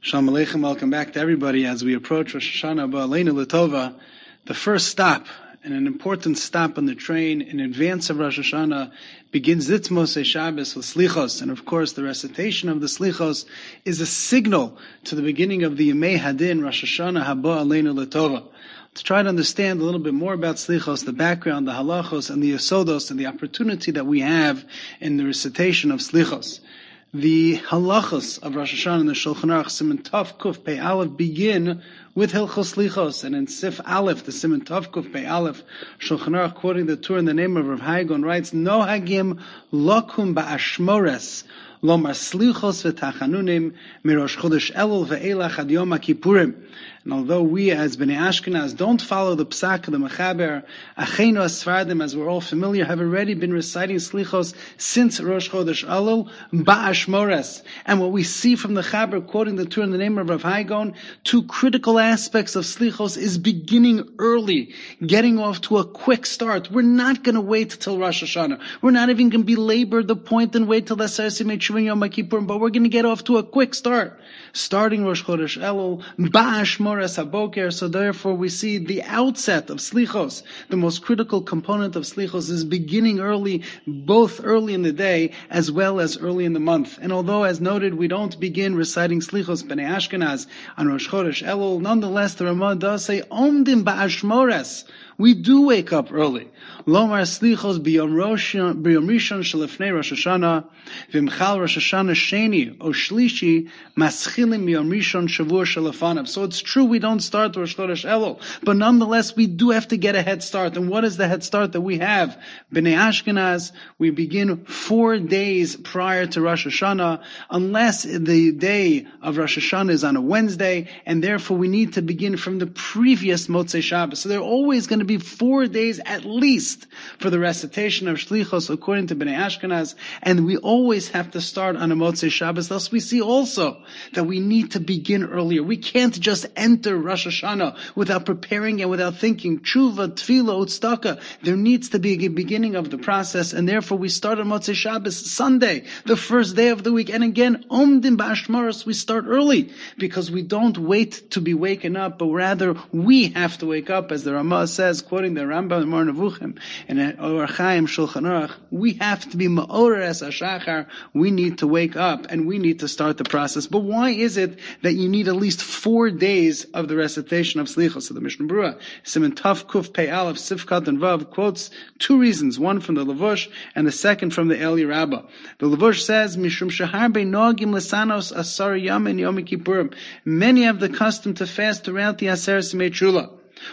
Shalom Aleichem, welcome back to everybody as we approach Rosh Hashanah Ba'aleinu L'Tova, the first stop, and an important stop on the train in advance of Rosh Hashanah, begins Zitz Mosei Shabbos with Slichos, and of course the recitation of the Slichos is a signal to the beginning of the Yemei Hadin, Rosh Hashanah Haba Aleinu L'Tova. To try to understand a little bit more about Slichos, the background, the halachos, and the yasodos, and the opportunity that we have in the recitation of Slichos. The halachos of Rosh Hashanah and the Shulchan Aruch, Siman Tov Kuf Pei Aleph, begin with Hilchos Slichos, and in Sif Aleph, the Siman Tov Kuf Pei Aleph, Shulchan Aruch, quoting the Torah in the name of Rav Haigon, writes, Nohagim lokum ba'ashmores, lomar slichos v'tachanunim, mirosh chodesh Elul ve'elach ad Yom HaKippurim. And although we as Bnei Ashkenaz don't follow the Psak of the Mechaber, Acheinu Asfardim, as we're all familiar, have already been reciting Slichos since Rosh Chodesh Elul, Ba'ashmores. And what we see from the Chaber, quoting the Torah in the name of Rav Haigon, two critical aspects of Slichos is beginning early, getting off to a quick start. We're not going to wait till Rosh Hashanah. We're not even going to belabor the point and wait till the Aser Simei Tshuva Yom HaKippurim, but we're going to get off to a quick start. Starting Rosh Chodesh Elul, Ba'ashmores HaBoker, so therefore we see the outset of Slichos, the most critical component of Slichos, is beginning early, both early in the day as well as early in the month. And although, as noted, we don't begin reciting Slichos B'nai Ashkenaz on Rosh Chodesh Elul, nonetheless the Ramah does say, Omdim Ba'ashmores, we do wake up early. Lomar Slichos b'yom rishon shelefnei Rosh Hashanah, v'imchal Rosh Hashanah sheni o shlishi maschilim b'yom rishon shavua shelefanav. So it's true we don't start Rosh Chodesh Elul, but nonetheless we do have to get a head start. And what is the head start that we have? B'nai Ashkenaz, we begin 4 days prior to Rosh Hashanah, unless the day of Rosh Hashanah is on a Wednesday, and therefore we need to begin from the previous Motzei Shabbos. So there are always going to be 4 days at least for the recitation of Shlichos according to Bnei Ashkenaz, and we always have to start on a Motzei Shabbos. Thus we see also that we need to begin earlier. We can't just enter Rosh Hashanah without preparing and without thinking. Tshuva, Tefillah, Utztaka. There needs to be a beginning of the process, and therefore we start on Motzei Shabbos, Sunday, the first day of the week. And again, Omdim Ba'ashmaros, we start early, because we don't wait to be waken up, but rather we have to wake up, as the Ramah says, quoting the Rambam in Moreh Nevuchim and Or Chaim Shulchan Aruch, we have to be Ma'orer Es HaShachar. We need to wake up and we need to start the process. But why is it that you need at least 4 days of the recitation of Slichos? So the Mishnah Berurah, Siman Tov Kuf Pei Aleph Sifkat and Vav, quotes 2 reasons, one from the Levush and the second from the Eli Rabbah. The Levush says, Mishum Shahar Bei Nogim Lesanos Asar Yom and Yom Kippurim. Many have the custom to fast throughout the Aser Simei Tshuva.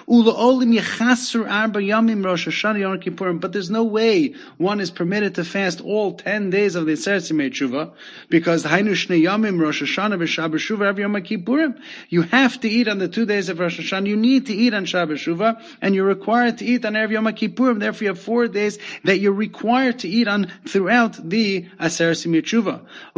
But there's no way one is permitted to fast all 10 days of the Aser Simei Tshuva, because you have to eat on the 2 days of Rosh Hashanah, you need to eat on Shabbos Shuvah, and you're required to eat on Erev Yom HaKippurim. Therefore you have 4 days that you're required to eat on throughout the Aser Simei Tshuva.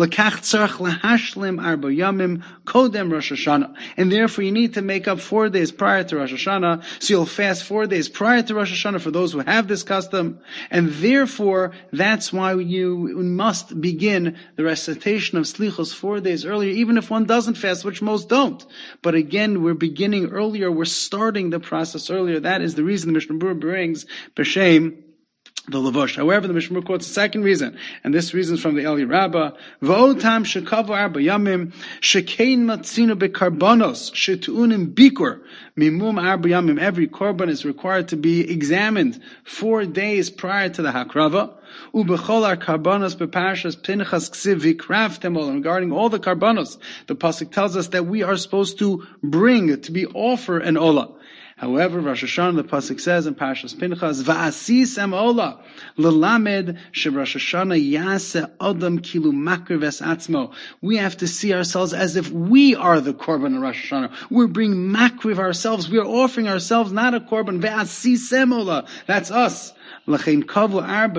And therefore you need to make up 4 days prior to Rosh Hashanah. So you'll fast 4 days prior to Rosh Hashanah for those who have this custom, and therefore that's why you must begin the recitation of Slichos 4 days earlier, even if one doesn't fast, which most don't. But again, we're beginning earlier, we're starting the process earlier. That is the reason the Mishnah Berurah brings B'Shem the Levush. However, the Mishnah Berurah quotes a second reason, and this reason is from the Eli Rabbah. V'otam shekavu arba yamim shekein matzinu bekarbonos shetuunim bikur mimum arba yamim. Every korban is required to be examined 4 days prior to the hakrava. Ubechol ar karbonos beparshas Pinchas ksiv vikraftem olam. Regarding all the karbonos, the pasuk tells us that we are supposed to bring, to be offer an olah. However, Rosh Hashanah, the pasuk says in Parshas Pinchas, "Va'asisem ola l'lamed she Rosh Hashanah yaseh adam kilu makriv es atzmo." We have to see ourselves as if we are the korban of Rosh Hashanah. We're bringing makriv ourselves. We are offering ourselves, not a korban. Va'asisem ola. That's us. And therefore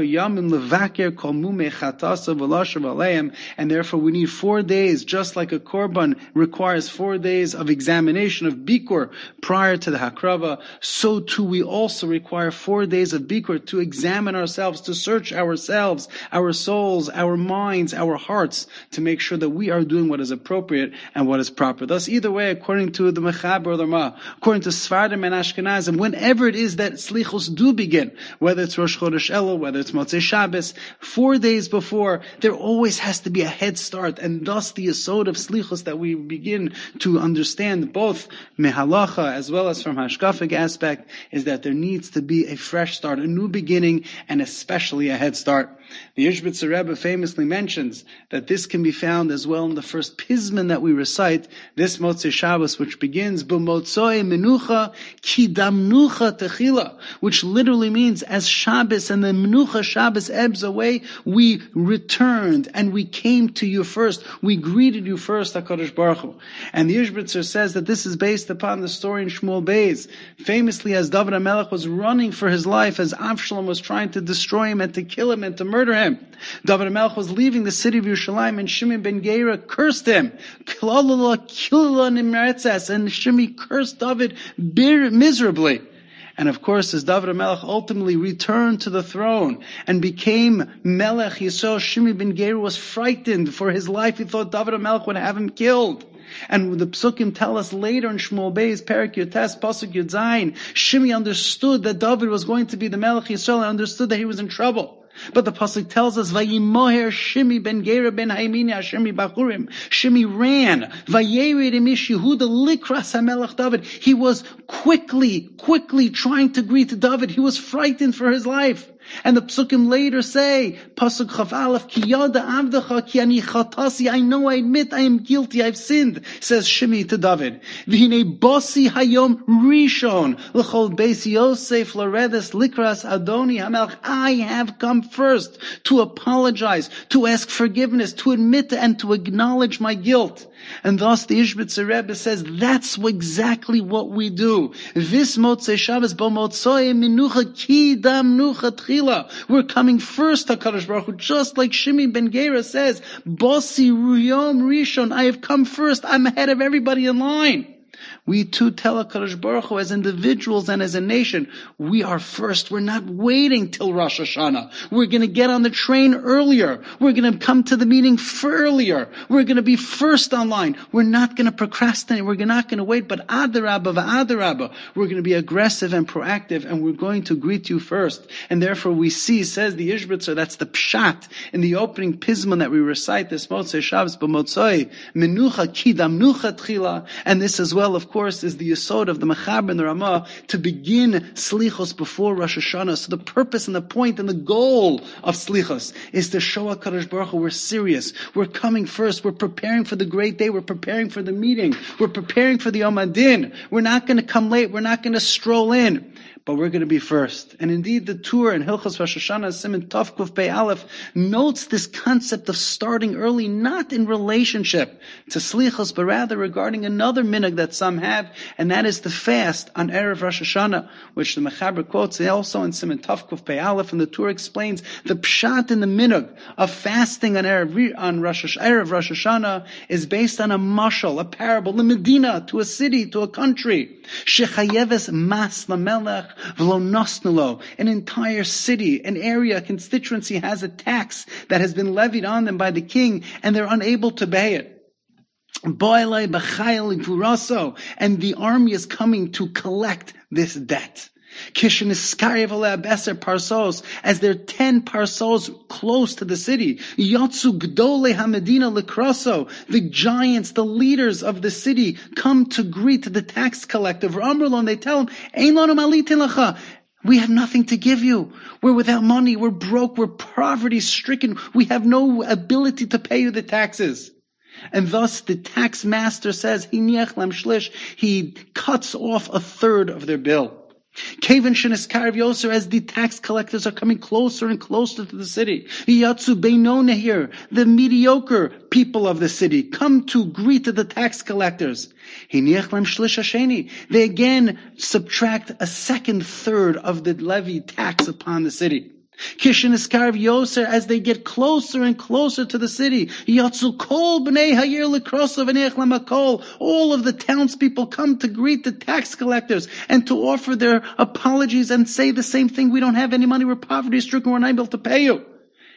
we need 4 days, just like a korban requires 4 days of examination of bikur prior to the hakrava, so too we also require 4 days of bikur to examine ourselves, to search ourselves, our souls, our minds, our hearts, to make sure that we are doing what is appropriate and what is proper. Thus, either way, according to the Mechaber or the Rama, according to Sfardim and Ashkenazim, whenever it is that slichos do begin, whether it's Rosh Chodesh Elul, whether it's Motzei Shabbos, 4 days before, there always has to be a head start, and thus the yesod of slichos that we begin to understand, both mehalacha as well as from hashkafic aspect, is that there needs to be a fresh start, a new beginning, and especially a head start. The Ishbitzer Rebbe famously mentions that this can be found as well in the first Pizman that we recite, this Motzei Shabbos, which begins b'motzoi menucha ki damnucha techila, which literally means as Shabbos and the menucha Shabbos ebbs away, we returned and we came to you first. We greeted you first, HaKadosh Baruch Hu. And the Ishbitzer says that this is based upon the story in Shmuel Beis, famously as David HaMelech was running for his life, as Avshalom was trying to destroy him and to kill him and to murder him. David HaMelech was leaving the city of Yerushalayim, and Shimei ben Gera cursed him. And Shimei cursed David miserably. And of course, as David HaMelech ultimately returned to the throne and became Melech Yisrael, Shimei ben Gera was frightened for his life. He thought David HaMelech would have him killed. And the Psukim tell us later in Shmuel Beis, Perek Yotes, Pasuk Yud Zayin, Shimei understood that David was going to be the Melech Yisrael and understood that he was in trouble. But the pasuk tells us, "Vayimoher Shimi ben Gera ben Haimini Shimi Bachurim." Shimi ran. Vayered imish Yehuda likras hamelech David. He was quickly trying to greet David. He was frightened for his life. And the psukim later say, pasuk Chaf Aleph, Ki yada avdecha ki ani chatasi. I know, I admit, I am guilty, I've sinned, says Shimi to David. V'hinei bosi hayom rishon l'chol beis Yosef loredes likras Adoni hamelech. I have come first to apologize, to ask forgiveness, to admit and to acknowledge my guilt. And thus the Ishbitzer Rebbe says that's exactly what we do. This Motzei Shabbos bo motzoi minucha ki damnucha tchila. We're coming first, HaKadosh Baruch Hu, just like Shimi ben Gera says, Bosi ruyom rishon, I have come first, I'm ahead of everybody in line. We too tell HaKadosh Baruch Hu as individuals and as a nation, we are first. We're not waiting till Rosh Hashanah. We're going to get on the train earlier. We're going to come to the meeting earlier. We're going to be first online. We're not going to procrastinate. We're not going to wait, but adarabba v'adarabba. We're going to be aggressive and proactive, and we're going to greet you first. And therefore we see, says the Ishbitzer, that's the pshat in the opening Pizman that we recite this Motzei Shabbos b'motzoi menucha ki damnucha tchila, and this as well, of course, is the yesod of the Mechaber and the Rama to begin slichos before Rosh Hashanah. So the purpose and the point and the goal of slichos is to show HaKadosh Baruch Hu we're serious. We're coming first. We're preparing for the great day. We're preparing for the meeting. We're preparing for the Yom Hadin. We're not going to come late. We're not going to stroll in. But we're going to be first. And indeed, the Tur in Hilchos Rosh Hashanah, Siman Tov Kuf Pei Aleph, notes this concept of starting early, not in relationship to Slichos, but rather regarding another minhag that some have, and that is the fast on Erev Rosh Hashanah, which the Mechaber quotes also in Siman Tov Kuf Pei Aleph, and the Tur explains the pshat in the minhag of fasting on Erev Rosh Hashanah is based on a mashal, a parable, a Medina, to a city, to a country. Shechayeves mas lamelech an entire city, an area, a constituency has a tax that has been levied on them by the king, and they're unable to pay it. And the army is coming to collect this debt. As there are 10 parsos close to the city, the giants, the leaders of the city, come to greet the tax collector. And they tell him, we have nothing to give you. We're without money. We're broke. We're poverty stricken. We have no ability to pay you the taxes. And thus the tax master says, he cuts off a third of their bill. Kaven Sheniskar Yoser, as the tax collectors are coming closer and closer to the city. Yatsu Beinona here, the mediocre people of the city, come to greet the tax collectors. They again subtract a second third of the levy tax upon the city. Kisheniskar Yoser, as they get closer and closer to the city, Yatsu Kol Bnei Hayir Lekrosov and Echlamakol, all of the townspeople come to greet the tax collectors and to offer their apologies and say the same thing: we don't have any money, we're poverty stricken, we're not able to pay you.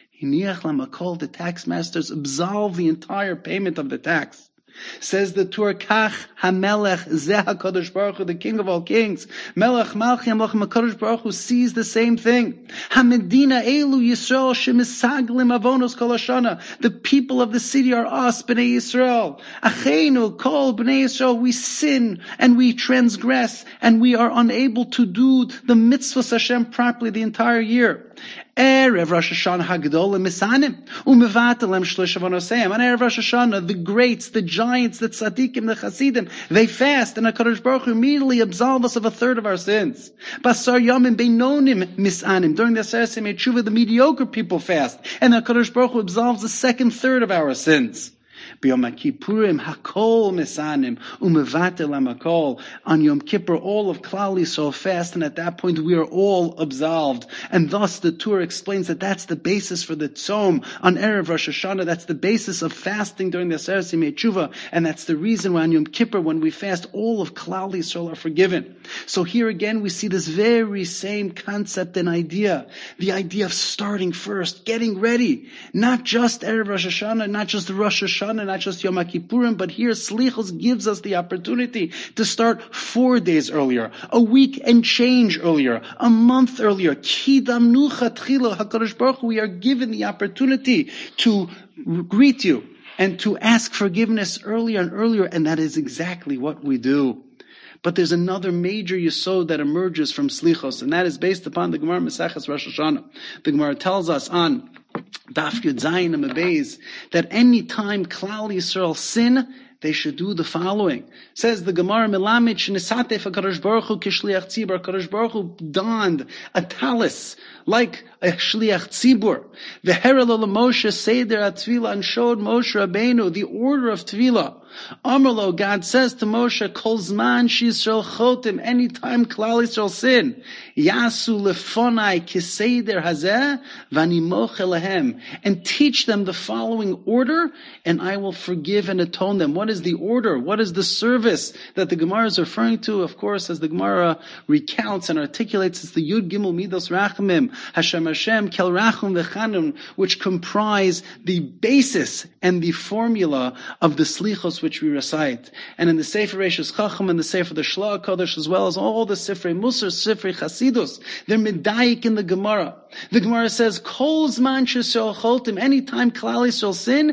The tax masters absolve the entire payment of the tax. Says the Tur, Kach HaMelech Zeh HaKadosh Baruch Hu, the King of all kings. Melech Malchi HaMelech HaKadosh Baruch Hu sees the same thing. HaMedina Elu Yisrael Shemisaglim Avonos Kol Hashana. The people of the city are us, Bnei Yisrael. Acheinu Kol Bnei Yisrael. We sin and we transgress and we are unable to do the mitzvahs Hashem properly the entire year. Erev Rosh Hashanah Hagdol Misanim Umevatalem Shlish Avonoseim. On Erev Rosh Hashanah, the greats, the giants, the tzaddikim, the chasidim, they fast, and HaKadosh Baruch Hu immediately absolve us of a third of our sins. Basar Yomim Beinonim Misanim. During the Aseret Yemei Tshuva, the mediocre people fast, and HaKadosh Baruch Hu absolves the second third of our sins. B'Yom Kippurim Hakol Misanim Umevatel Hamakol. On Yom Kippur, all of Klal Yisrael fast, and at that point we are all absolved. And thus the Torah explains that that's the basis for the Tzom on Erev Rosh Hashanah. That's the basis of fasting during the Aseret Yemei Tshuva, and that's the reason why on Yom Kippur, when we fast, all of Klal Yisrael are forgiven. So here again we see this very same concept and idea, the idea of starting first, getting ready, not just Erev Rosh Hashanah, not just Rosh Hashanah, not just Yom Kippurim, but here Slichos gives us the opportunity to start 4 days earlier, a week and change earlier, a month earlier. Kidam nucha tchilo HaKadosh Baruch Hu, we are given the opportunity to greet you and to ask forgiveness earlier and earlier, and that is exactly what we do. But there's another major yesod that emerges from Slichos, and that is based upon the Gemara Maseches Rosh Hashanah. The Gemara tells us on Daf Yud Zayin and Beis that any time Klal Yisrael sin, they should do the following. Says the Gemara, Melamed Shnisatef HaKadosh Baruch Hu Kishliach Tzibur. HaKadosh Baruch Hu donned a talis like a Shliach Tzibur. V'herel Moshe Seder HaTvila, and showed Moshe Rabbeinu the order of Tvila. Amrlo, God says to Moshe, Kol Zman Sh'Yisrael Chotim, anytime Klal Yisrael sin, Yasu Lefonai Kiseder Hazeh V'Animoche Lehem, and teach them the following order, and I will forgive and atone them. What is the order? What is the service that the Gemara is referring to? Of course, as the Gemara recounts and articulates, it's the Yud Gimel Midos Rachamim, Hashem Kel Rachum V'Chanun, which comprise the basis and the formula of the Slichos which we recite. And in the Sefer Reishis Chacham and the Sefer the Shla Kodesh, as well as all the Sifrei Musar, Sifrei Chasidus, they're medayik in the Gemara. The Gemara says, Kol Zman Sh'Yisrael Choltim, anytime Klal Yisrael sin,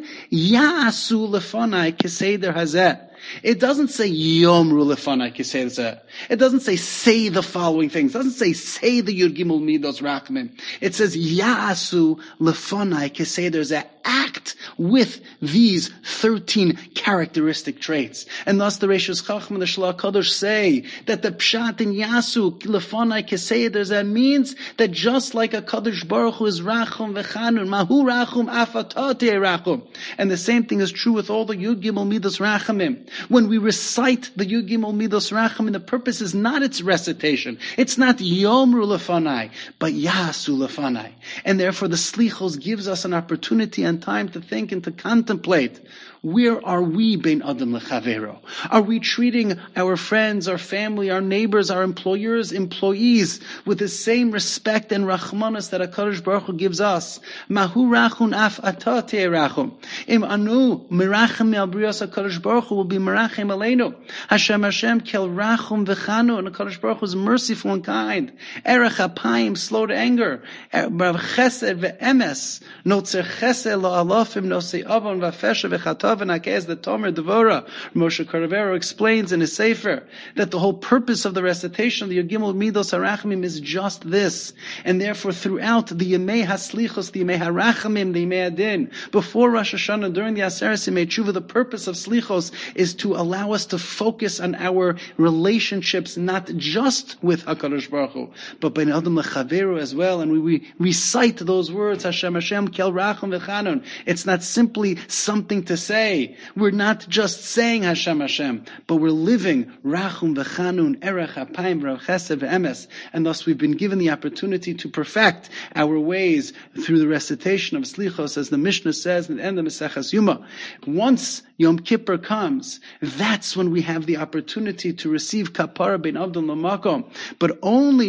Ya'asu Lefonai Keseder Hazeh. It doesn't say Yomru Lefanai Kisei Zeh. It doesn't say the following things. It doesn't say the Yud Gimel Midos Rachmim. It says Ya'asu Lefanai Kisei Zeh. Act with these 13 characteristic traits. And thus the Reishis Chacham and the Shla Kodesh say that the Pshat in Yasu Lefanai Kisei Zeh means that just like a Kadosh Baruch Hu is Rachum V'Chanun, Mahu Rachum Afatate Rachum. And the same thing is true with all the Yud Gimel Midos Rachamim. When we recite the Yud Gimel Midos Rachamim, the purpose is not its recitation. It's not Yomru Lefanai, but Yasu Lefanai. And therefore the Slichos gives us an opportunity and time to think and to contemplate. Where are we, Bein Adam Lechavero? Are we treating our friends, our family, our neighbors, our employers, employees with the same respect and rachmanas that HaKadosh Baruch Hu gives us? Mahu rachun af ata te'erachum. Im anu mirachem al brios HaKadosh Baruch Hu will be mirachem aleinu. Hashem kel rachum v'chanu, and HaKadosh Baruch Hu is merciful and kind. Erech apayim, slow to anger. Chesed ve'emes, notzer chesed lo alofim nosei avon v'fesha v'chatav. the Tomer Devora. Moshe Carvero explains in his Sefer that the whole purpose of the recitation of the Yud Gimel Midos HaRachamim is just this. And therefore throughout the Yemei HaSlichos, the Yemei HaRachamim, the Yemei Adin, before Rosh Hashanah, during the Aseres Yemei Tshuva, the purpose of Slichos is to allow us to focus on our relationships, not just with HaKadosh Baruch Hu, but by Adam Lechaveru as well. And we recite those words, Hashem Hashem, Kel Rachum V'Chanun. It's not simply something to say. We're not just saying Hashem Hashem, but we're living Rachum V'Chanun, Erech HaPayim V'Chesed V'Emes. And thus we've been given the opportunity to perfect our ways through the recitation of Slichos, as the Mishnah says in the end of Maseches Yuma. Once Yom Kippur comes, that's when we have the opportunity to receive Kapara Ben Avdon Lamakom. But only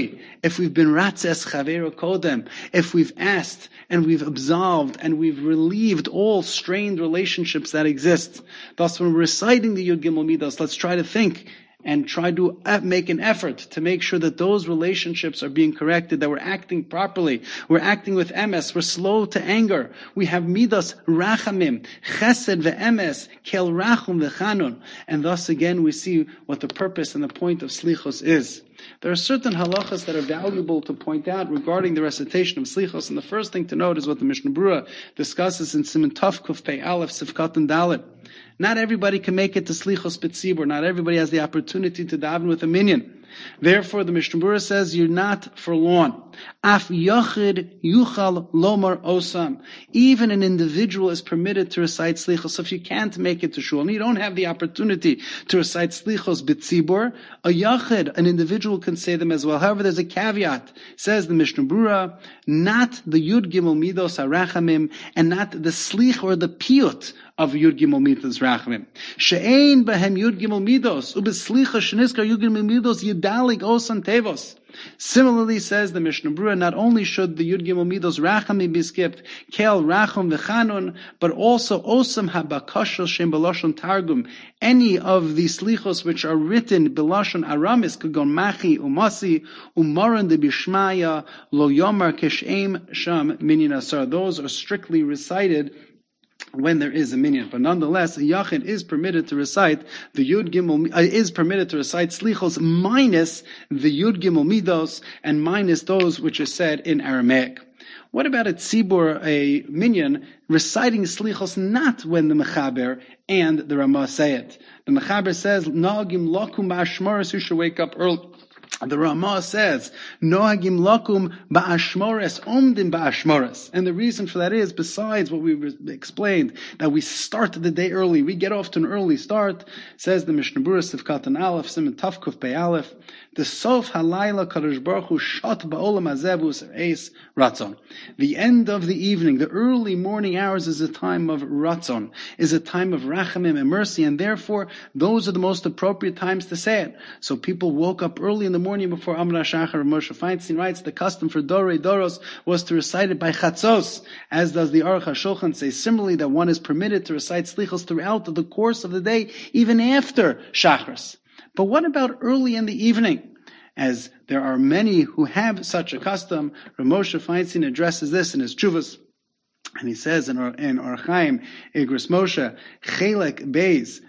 if we've been Ratzes Chavero Kodem, if we've asked and we've absolved and we've relieved all strained relationships that exist. Thus, when we're reciting the Yud Gimel Midos, let's try to think and try to make an effort to make sure that those relationships are being corrected, that we're acting properly, we're acting with emes, we're slow to anger, we have midas rachamim, chesed ve'emes, kel rachum ve'chanun, and thus again we see what the purpose and the point of slichos is. There are certain halachas that are valuable to point out regarding the recitation of slichos, and the first thing to note is what the Mishnah Berurah discusses in Siman Tov Kuf Pei Aleph Sivkat and Dalet. Not everybody can make it to Slichos B'tzibur. Not everybody has the opportunity to daven with a minyan. Therefore, the Mishnah Berurah says, you're not forlorn. Af yachid yuchal lomar osam. Even an individual is permitted to recite Slichos. So if you can't make it to shul, and you don't have the opportunity to recite Slichos B'tzibur, a yachid, an individual, can say them as well. However, there's a caveat. Says the Mishnah Berurah, not the Yud Gimel Midos HaRachamim, and not the Slich or the Piyut of Yud Gimel Midos Rachamim. She'ein behem Yud Gimel Midos, ubeslicha sheniskar Yud Gimel Midos yidalig osan tevos. Similarly, says the Mishnah Berurah, not only should the Yud Gimel Midos Rachamim be skipped, Kel Rachum V'Chanun, but also Osam HaBakashel Shem B'Lashon Targum. Any of the slichos which are written B'Lashon Aramis, Kagon Machi Umasi, Umaran de Bishmaya, Lo Yomar Keshem Sham Minyan Asar. Those are strictly recited when there is a minyan, but nonetheless, a yachid is permitted to recite the Yud Gimel, is permitted to recite slichos minus the Yud Gimel Midos and minus those which are said in Aramaic. What about a tzibur, a minyan, reciting slichos not when the mechaber and the Ramah say it? The mechaber says, "Nagim lakum ba'ashmaris," you should wake up early. The Ramah says, Nohagim lakum ba'ashmores, omdim ba'ashmores. And the reason for that is, besides what we explained, that we start the day early, we get off to an early start, says the Mishnah Berurah, Sivkat and Aleph, Siman Tov Kuf Pei Aleph, the Sof Halayla Kadosh Baruch Hu Shot Ba'olam Hazevus Eis Ratzon. The end of the evening, the early morning hours, is a time of Ratzon, is a time of Rachamim and mercy, and therefore, those are the most appropriate times to say it. So people woke up early in the morning before Amar Shachar. Moshe Feinstein writes, the custom for Dorei Doros was to recite it by Chatzos, as does the Aruch HaShulchan say similarly, that one is permitted to recite Slichos throughout the course of the day, even after Shachris. But what about early in the evening? As there are many who have such a custom, Rav Moshe Feinstein addresses this in his Tshuvas, and he says in Orach Chaim Igros Moshe Chelek Beis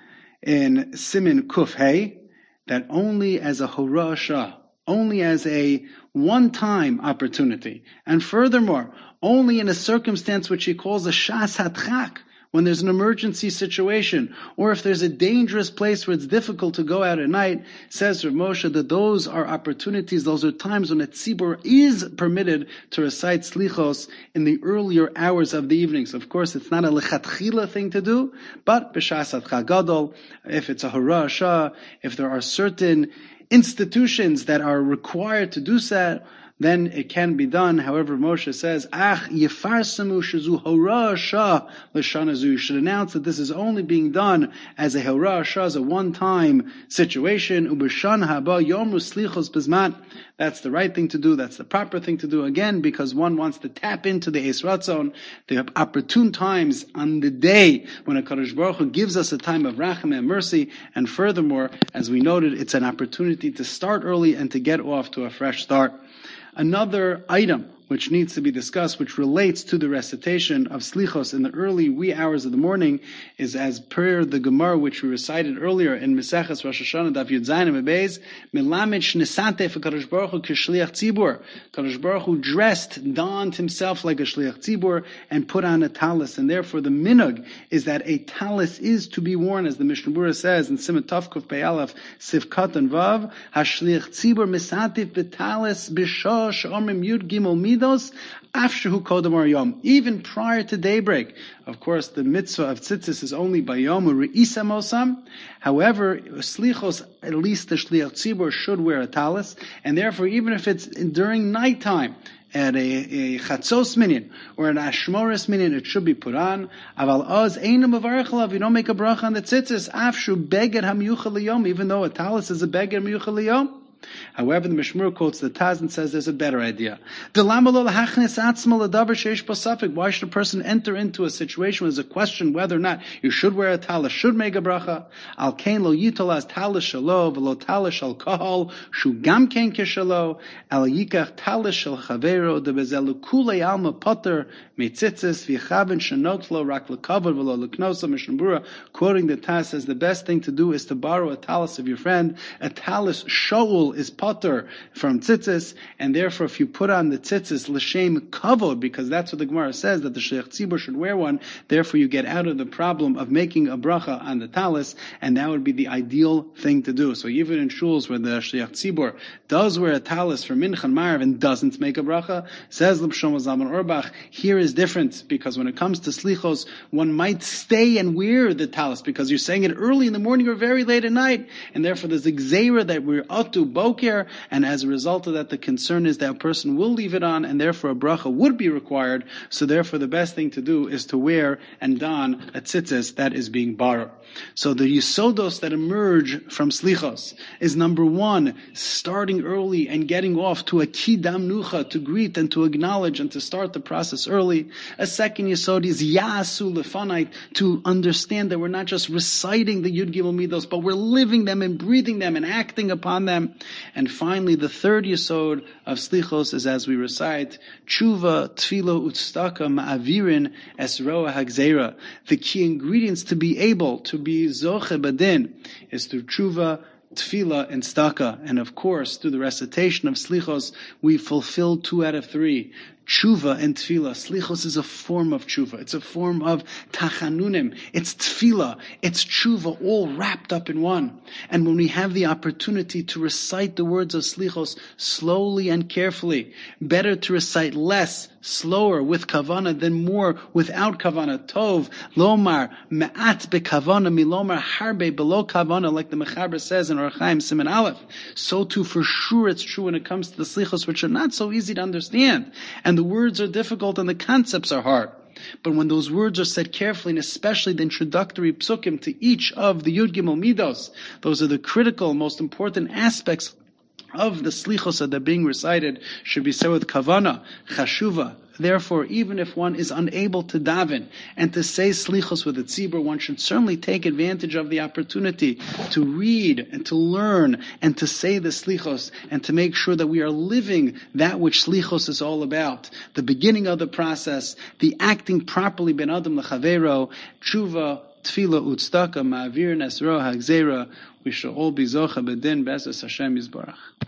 in Simin Kuf Hey, that only as a Horah Shah, only as a one-time opportunity, and furthermore, only in a circumstance which he calls a Shas HaTchak, when there's an emergency situation, or if there's a dangerous place where it's difficult to go out at night, says Rav Moshe that those are opportunities, those are times when a tzibur is permitted to recite slichos in the earlier hours of the evening. So of course it's not a lechatchila thing to do, but b'shas hatcha gadol, if it's a Horah Shah, if there are certain institutions that are required to do that, then it can be done. However, Moshe says, Ach yefarsamu shezu Horah Shah l'shana zu. You should announce that this is only being done as a Horah Shah, as a one-time situation. Ub'shan haba yomru slichos bezman. That's the right thing to do. That's the proper thing to do. Again, because one wants to tap into the Eis Ratzon, the opportune times on the day when HaKadosh Baruch Hu gives us a time of rachem and mercy. And furthermore, as we noted, it's an opportunity to start early and to get off to a fresh start. Another item which needs to be discussed, which relates to the recitation of slichos in the early wee hours of the morning, is as per the Gemara which we recited earlier in Meseches Rosh Hashanah Daf Yud Zayin and Beis, Melamed Shnesate for Kadosh Baruch Hu k'shliach tzibur. Kadosh Baruch Hu donned himself like a shliach tzibur, and put on a talis, and therefore the minhag is that a talis is to be worn, as the Mishnah Berurah says in Siman Tavkuf Pei-Aleph Sivkat and Vav, Hashliach Tzibur Misatif B'Talis B'Shosh Omrim Yud Gimel Midos Afshahu Kodem Yom. Even prior to daybreak. Of course, the mitzvah of tzitzis is only by Yom Re'isa Mosam. However, slichos, at least the shliach tzibur, should wear a talis, and therefore, even if it's during nighttime, at a chatzos minyan or an ashmoris minyan, it should be put on. Aval oz einam avarech alav. You don't make a bracha on the tzitzis. Afshu beged hamyuchal liyom, even though a talis is a beged hamyuchal liyom. However, the Mishmur quotes the Taz and says there's a better idea. Why should a person enter into a situation where there's a question whether or not you should wear a talis, should make a bracha? Al kain lo yitol as talis shalo v'lo talis alkohol shu gam kain keshalo al yikach talis shel chavero debezelu kulei alma potter mitzitzis v'chaven shenotlo rak lekavod v'lo leknosa. Mishnah Berurah, quoting the Taz, says the best thing to do is to borrow a talis of your friend. A talis shoul is potter from tzitzis, and therefore if you put on the tzitzis l'shem kavod, because that's what the Gemara says, that the shliach tzibur should wear one, therefore you get out of the problem of making a bracha on the talis, and that would be the ideal thing to do. So even in shuls where the shliach tzibur does wear a talis for mincha and ma'ariv and doesn't make a bracha, says Reb Shlomo Zalman Auerbach, here is different, because when it comes to slichos, one might stay and wear the talis, because you're saying it early in the morning or very late at night, and therefore there's a gzeira that we're atu boker, and as a result of that, the concern is that a person will leave it on, and therefore a bracha would be required. So therefore, the best thing to do is to wear and don a tzitzis that is being borrowed. So the yisodos that emerge from slichos is, number one, starting early and getting off to a kidam nucha, to greet and to acknowledge and to start the process early. A second yisod is yasu lefanait, to understand that we're not just reciting the Yud Gimel Midos, but we're living them and breathing them and acting upon them. And finally, the third yesod of slichos is, as we recite, tshuva, tefillah, utstaka, ma'avirin, esroa hagzeira. The key ingredients to be able to be zoche badin is through tshuva, tefillah, and staka. And of course, through the recitation of slichos, we fulfill 2 out of 3. Tshuva and tefillah. Slichos is a form of tshuva. It's a form of tachanunim. It's tefillah. It's tshuva, all wrapped up in one. And when we have the opportunity to recite the words of slichos slowly and carefully, better to recite less, slower, with kavana, than more without kavana. Tov, lomar, me'at bekavana, milomar, harbe, below kavana, like the Mechaber says in Orach Chaim Siman Aleph. So too, for sure, it's true when it comes to the slichos, which are not so easy to understand. And the words are difficult and the concepts are hard. But when those words are said carefully, and especially the introductory psukim to each of the Yud Gimel Midos, those are the critical, most important aspects of the slichos that are being recited, should be said with kavana, chashuva. Therefore, even if one is unable to daven and to say slichos with a tzibur, one should certainly take advantage of the opportunity to read and to learn and to say the slichos and to make sure that we are living that which slichos is all about. The beginning of the process, the acting properly ben adam lechavero, tshuva, tefillah, utstaka, ma'avir, nesro, hagzera. We shall all be zocha b'din, b'ezras Hashem Yisbarach.